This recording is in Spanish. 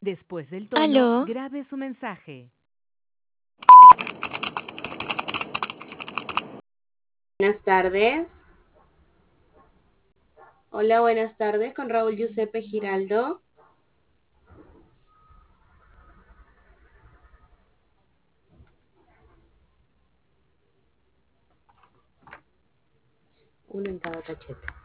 Después del tono, Aló, grabe su mensaje. Buenas tardes. Hola, buenas tardes con Raúl Giuseppe Giraldo. Uno en cada cachete.